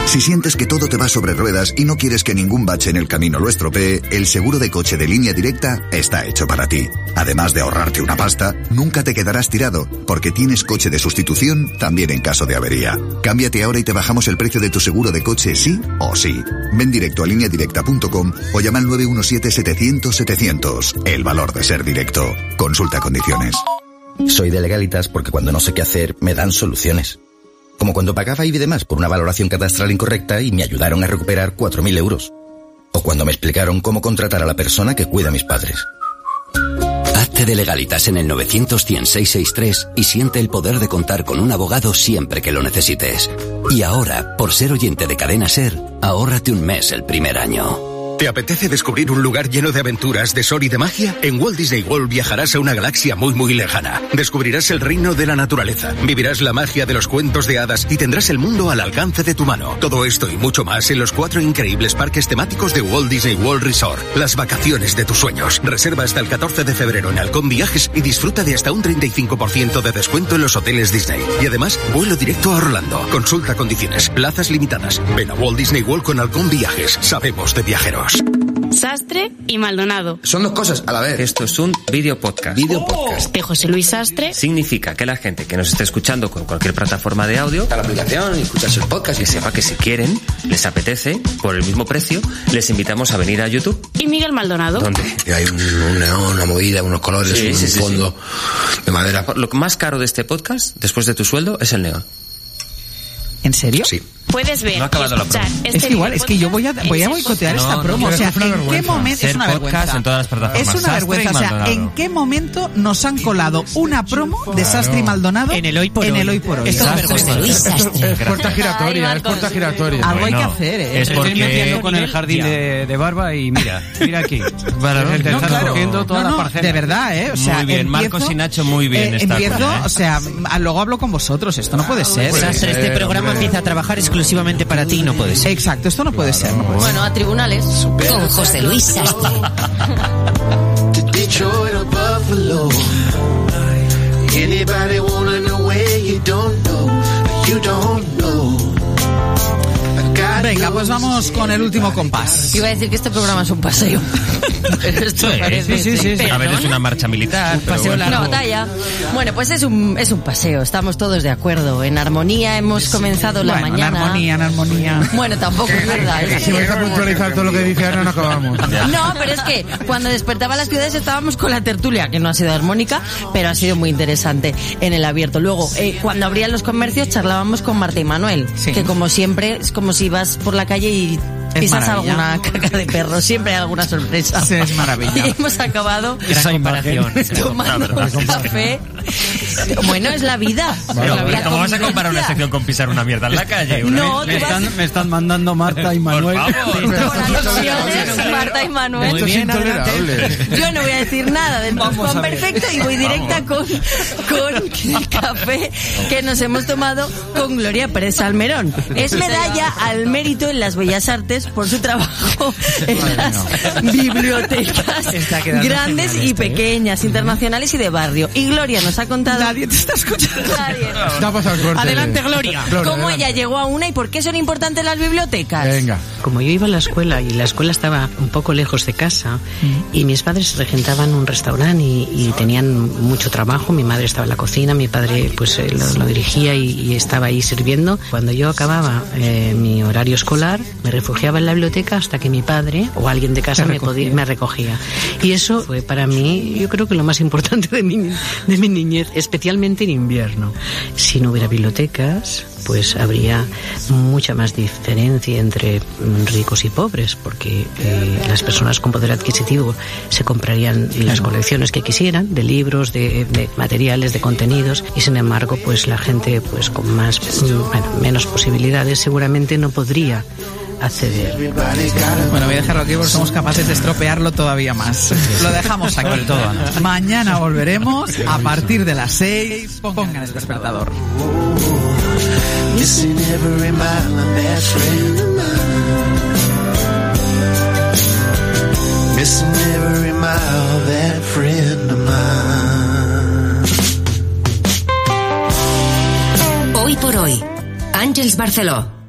Si sientes que todo te va sobre ruedas y no quieres que ningún bache en el camino lo estropee, el seguro de coche de Línea Directa está hecho para ti. Además de ahorrarte una pasta, nunca te quedarás tirado, porque tienes coche de sustitución también en caso de avería. Cámbiate ahora y te bajamos el precio de tu seguro de coche sí o sí. Ven directo a lineadirecta.com o llama al 917-700-700. El valor de ser directo. Consulta condiciones. Soy de Legalitas porque cuando no sé qué hacer me dan soluciones. Como cuando pagaba IBI de más por una valoración catastral incorrecta y me ayudaron a recuperar 4.000 euros. O cuando me explicaron cómo contratar a la persona que cuida a mis padres. Hazte de Legalitas en el 900-100-663 y siente el poder de contar con un abogado siempre que lo necesites. Y ahora, por ser oyente de Cadena SER, ahórrate un mes el primer año. ¿Te apetece descubrir un lugar lleno de aventuras, de sol y de magia? En Walt Disney World viajarás a una galaxia muy muy lejana. Descubrirás el reino de la naturaleza, vivirás la magia de los cuentos de hadas y tendrás el mundo al alcance de tu mano. Todo esto y mucho más en los 4 increíbles parques temáticos de Walt Disney World Resort. Las vacaciones de tus sueños. Reserva hasta el 14 de febrero en Halcón Viajes y disfruta de hasta un 35% de descuento en los hoteles Disney. Y además, vuelo directo a Orlando. Consulta condiciones. Plazas limitadas. Ven a Walt Disney World con Halcón Viajes. Sabemos de viajeros. Sastre y Maldonado. Son dos cosas a la vez. Esto es un videopodcast. De José Luis Sastre. Significa que la gente que nos esté escuchando con cualquier plataforma de audio, A la aplicación y escuchas el podcast que sepa que si quieren, les apetece, por el mismo precio, les invitamos a venir a YouTube. Y Miguel Maldonado. ¿Dónde? hay un neón, una movida, unos colores, Sí, un sí, sí, fondo de madera. Lo más caro de este podcast, después de tu sueldo, es el neón. ¿En serio? Sí. Puedes ver No ha acabado y escuchar la promo. este Es que igual, es que yo voy a videopodcast boicotear No, esta no, promo. no, O sea, es una ¿en qué vergüenza. momento? Es Ser una podcast vergüenza. en todas las plataformas. Es una Sastre y vergüenza. O sea, Maldonado. ¿en qué momento nos han colado una promo de Sastre y Maldonado En el hoy por hoy. el hoy por hoy? Esto es Sastre. vergüenza. Es puerta giratoria, es puerta giratoria. Algo hay que Bueno, hacer, ¿eh? es Estoy metiendo porque... con el jardín de barba y mira aquí. Te No, estás claro. cogiendo toda la No, parcela. de verdad, ¿eh? O sea, Muy bien, empiezo- Marcos y Nacho muy bien está empiezo, con, ¿eh? o sea, luego hablo con vosotros. Esto no puede ser. Sastre, este programa empieza a trabajar exclusivamente para ti y no puede ser. Exacto, esto no puede ser. No puede ser. Bueno, a tribunales. Con José Luis Sastre. Venga, pues vamos con el último compás. Iba a decir que este programa es un paseo. Pero esto parece... Sí. A ver, es una marcha militar. pero paseo bueno. largo. No, talla. Bueno, pues es un paseo, estamos todos de acuerdo. En armonía hemos comenzado la Bueno, mañana. en armonía. Bueno, tampoco es verdad. Si vais a puntualizar todo lo que dice Ana, no acabamos. No, pero es que cuando despertaba las ciudades estábamos con la tertulia, que no ha sido armónica, pero ha sido muy interesante en el abierto. Luego, cuando abrían los comercios, charlábamos con Marta y Manuel, Sí. que como siempre es como si vas por la calle y Es pisas maravilla. alguna caca de perro, siempre hay alguna sorpresa. Sí, es maravilla. Y hemos acabado Esa comparación. tomando un café. Bueno, es la vida. Pero, La vida ¿cómo vas a convivencia. comparar una sección con pisar una mierda en la calle? No, tú vas Me están mandando Marta y Manuel. Por favor. por alusiones, Marta y Manuel. Esto es intolerable. Yo no voy a decir nada del Juan Perfecto y voy directa con el café que nos hemos tomado con Gloria Pérez Salmerón. Es medalla al mérito en las bellas artes por su trabajo en las bibliotecas Está quedando grandes genial y esto, ¿eh? pequeñas, internacionales y de barrio. Y Gloria nos ha contado... Nadie te está escuchando. Nadie. Te ha pasado el corte. Adelante, Gloria. ¿Cómo ella llegó a una y por qué son importantes las bibliotecas? Venga. Como yo iba a la escuela y la escuela estaba un poco lejos de casa y mis padres regentaban un restaurante y tenían mucho trabajo, mi madre estaba en la cocina, mi padre pues lo dirigía y estaba ahí sirviendo. Cuando yo acababa mi horario escolar me refugiaba en la biblioteca hasta que mi padre o alguien de casa me recogía. Y eso fue para mí, yo creo que lo más importante de mi niñez, especialmente en invierno. Si no hubiera bibliotecas, pues habría mucha más diferencia entre ricos y pobres, porque las personas con poder adquisitivo se comprarían las colecciones que quisieran, de libros, de materiales, de contenidos, y sin embargo, pues la gente pues con menos posibilidades seguramente no podría acceder. Bueno, voy a dejarlo aquí porque somos capaces de estropearlo todavía más. Lo dejamos aquí. Sobre todo, Ana. Mañana volveremos a partir de las 6. Pongan el despertador. Missing every mile of that friend of mine. Missing every mile of that friend of mine. Hoy por hoy, Àngels Barceló.